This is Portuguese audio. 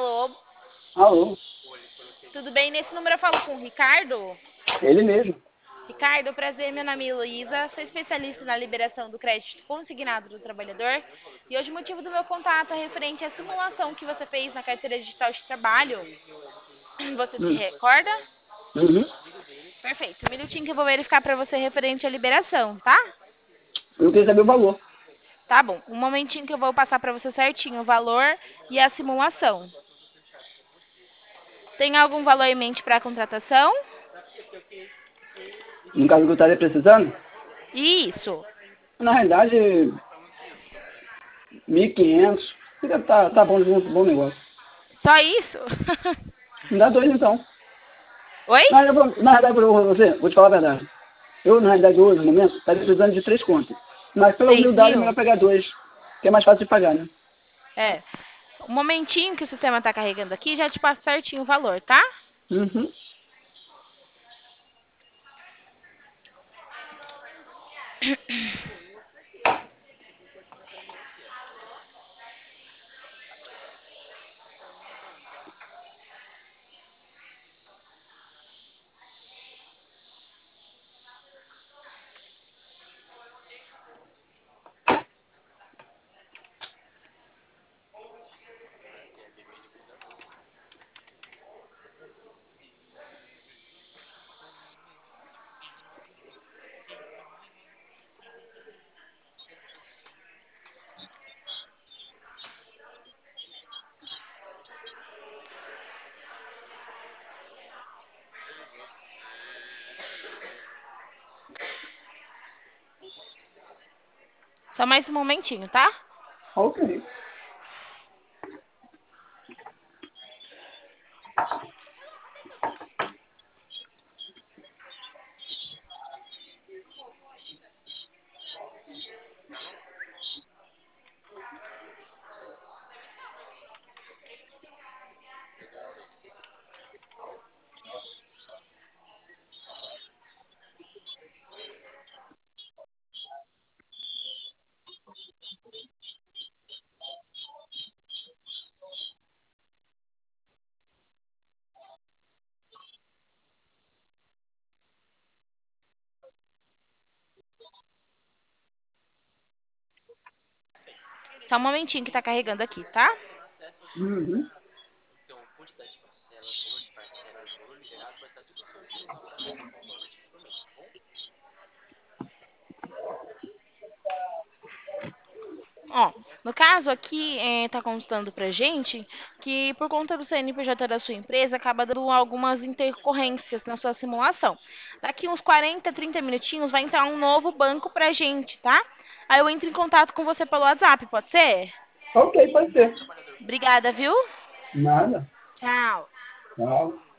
Alô, Alô, tudo bem? Nesse número eu falo com o Ricardo. ele mesmo. Ricardo, prazer, meu nome é Heloísa, sou especialista na liberação do crédito consignado do trabalhador. E hoje o motivo do meu contato é referente à simulação que você fez na carteira digital de trabalho. Você se Hum, recorda? uhum. Perfeito. Um minutinho que eu vou verificar para você referente à liberação, tá? Eu queria saber o valor. Tá bom. Um momentinho que eu vou passar para você certinho o valor e a simulação. Tem algum valor em mente para a contratação? No caso que eu estaria precisando, Isso. na realidade, 1.500. Tá bom, bom negócio. Só isso? Me dá dois então. Oi? Na realidade, vou te falar a verdade. Eu, na realidade, hoje, no momento, estaria precisando de 3 contas. Mas pela Seis humildade, é mil? melhor pegar dois, que é mais fácil de pagar, né? É. Um momentinho que o sistema tá carregando aqui, já te passo certinho o valor, tá? Uhum. Só mais um momentinho, tá? Ok. Só um momentinho que tá carregando aqui, tá? Uhum. Ó, no caso aqui, tá constando pra gente que por conta do CNPJ da sua empresa, acaba dando algumas intercorrências na sua simulação. Daqui uns 40, 30 minutinhos vai entrar um novo banco pra gente, tá? Aí eu entro em contato com você pelo WhatsApp, pode ser? Ok, pode ser. Obrigada, viu? Nada. Tchau. Tchau.